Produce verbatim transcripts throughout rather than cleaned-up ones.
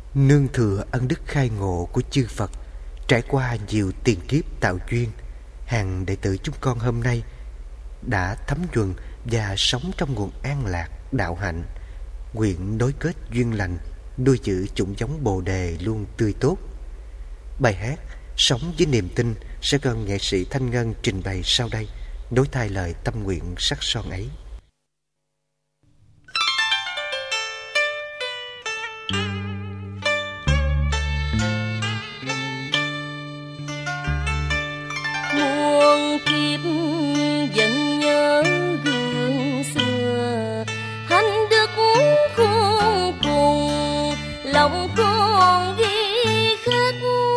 Nương thừa ân đức khai ngộ của chư Phật, trải qua nhiều tiền kiếp tạo duyên, hàng đệ tử chúng con hôm nay đã thấm nhuần và sống trong nguồn an lạc đạo hạnh, nguyện nối kết duyên lành, nuôi giữ chủng giống Bồ đề luôn tươi tốt. Bài hát Sống với niềm tin sẽ do nghệ sĩ Thanh Ngân trình bày sau đây, nối thay lời tâm nguyện sắc son ấy. Muôn kiếp vẫn nhớ gương xưa, hành đức khôn cùng lòng con ghi khắc.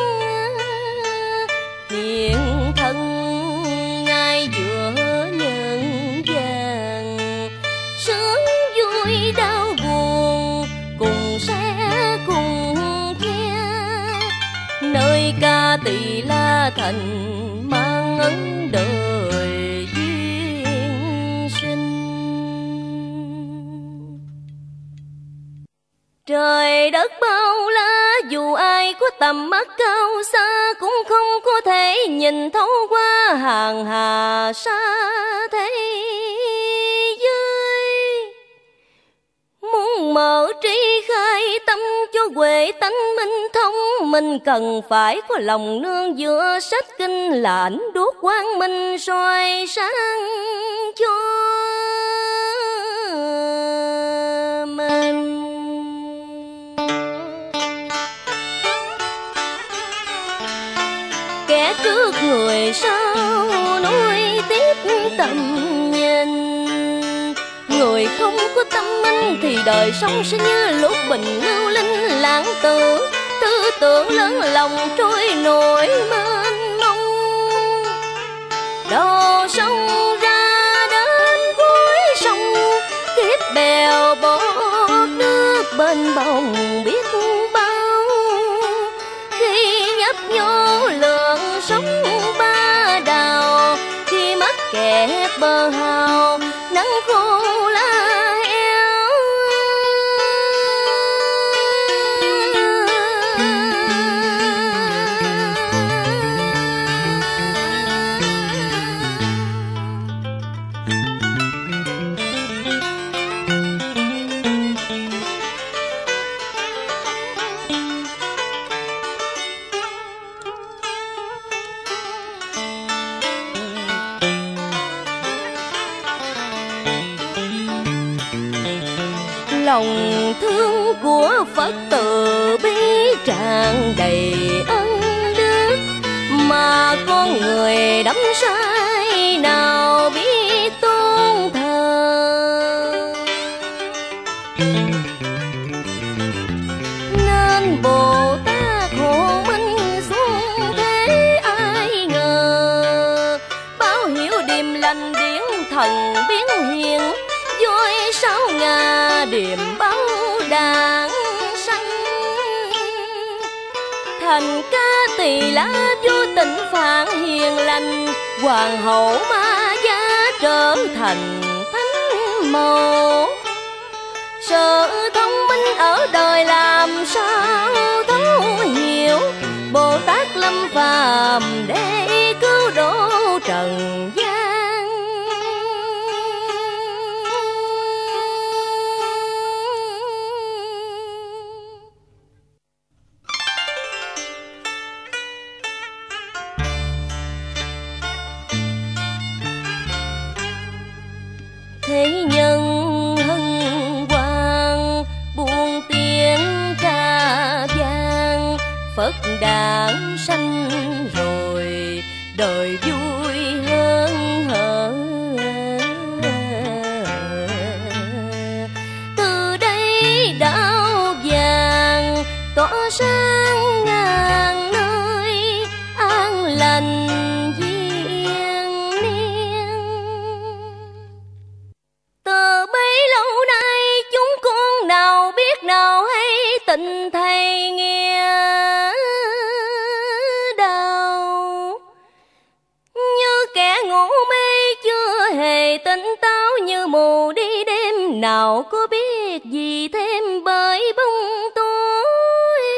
Hiện thân ngay giữa nhân gian, sướng vui đau buồn cùng sẽ cùng chia. Nơi Ca Tỳ La Thành mang ấn đời duyên sinh. Trời đất bao la, dù ai có tầm mắt cao xa cũng không có thể nhìn thấu qua hàng hà sa thế giới. Muốn mở trí khai tâm cho huệ tánh minh thông, mình cần phải có lòng nương giữa sách kinh là ánh đuốc quang minh soi sáng cho mình. Kẻ trước người sau nối tiếp tầm nhìn, người không có tâm minh thì đời sống sẽ như lúc bình lưu linh lãng tử, tư tưởng lớn lòng trôi nổi mênh mông. Đò sông ra đến cuối sông, tiếp bèo bọt nước bên bồng biết bao. Khi nhấp nhô lượng sóng ba đào, khi mắc kẹt bờ hào nắng khô lá eo. Lòng thương của Phật từ bi tràn đầy ân đức, mà con người đắm say nào biết tôn thờ. Nên Bồ Tát hộ minh xuống thế ai ngờ, báo hiệu điềm lành điển thần biến hiện, voi sáu ngà điềm báo đàn sanh. Thành Ca Tỳ La vô tình phản hiền lành, hoàng hậu Ma Gia trở thành thánh mẫu. Sự thông minh ở đời làm sao thấu hiểu, Bồ Tát lâm phàm để cứu độ trần gian. Thế nhân hân hoan buông tiếng ca vang, Phật đản sanh rồi đời vui hơn hở. Từ đây đạo vàng tỏa sáng ngàn nơi, an lành tình thầy nghe đau. Như kẻ ngủ mê chưa hề tỉnh táo, như mù đi đêm nào có biết gì thêm bởi bóng tối.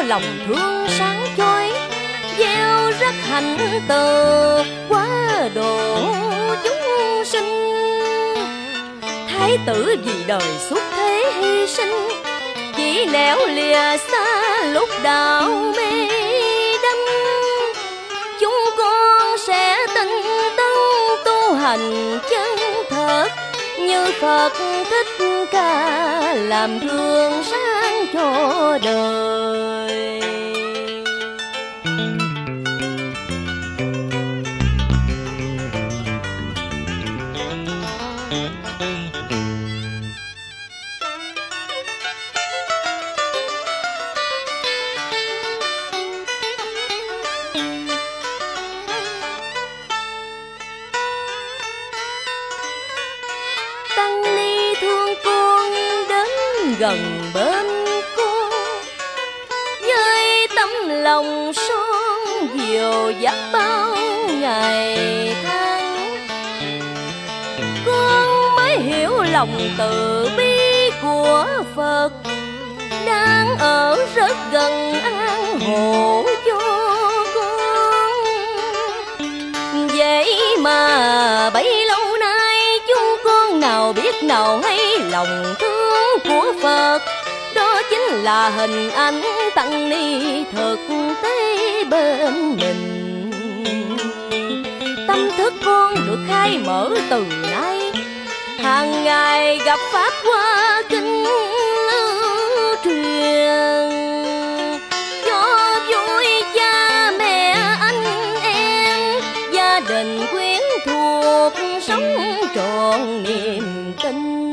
lòng thương sáng chói, gieo rắc hạnh từ quá độ chúng sinh. Thái tử vì đời suốt thế hy sinh, chỉ nẻo lìa xa lúc đạo mê đắm. Chúng con sẽ tinh tấn tu hành chân thật, như Phật Thích Ca làm gương sáng cho đời. Gần bên cô với tấm lòng son dìu dắt bao ngày tháng, con mới hiểu lòng từ bi của Phật đang ở rất gần an hộ cho con. Vậy mà bấy lâu nay chúng con nào biết nào hay lòng thương của Phật, đó chính là hình ảnh tăng ni thực tế bên mình. Tâm thức con được khai mở từ nay, hàng ngày gặp pháp qua kinh lưu truyền, cho vui cha mẹ anh em, gia đình quyến thuộc sống trọn niềm tin.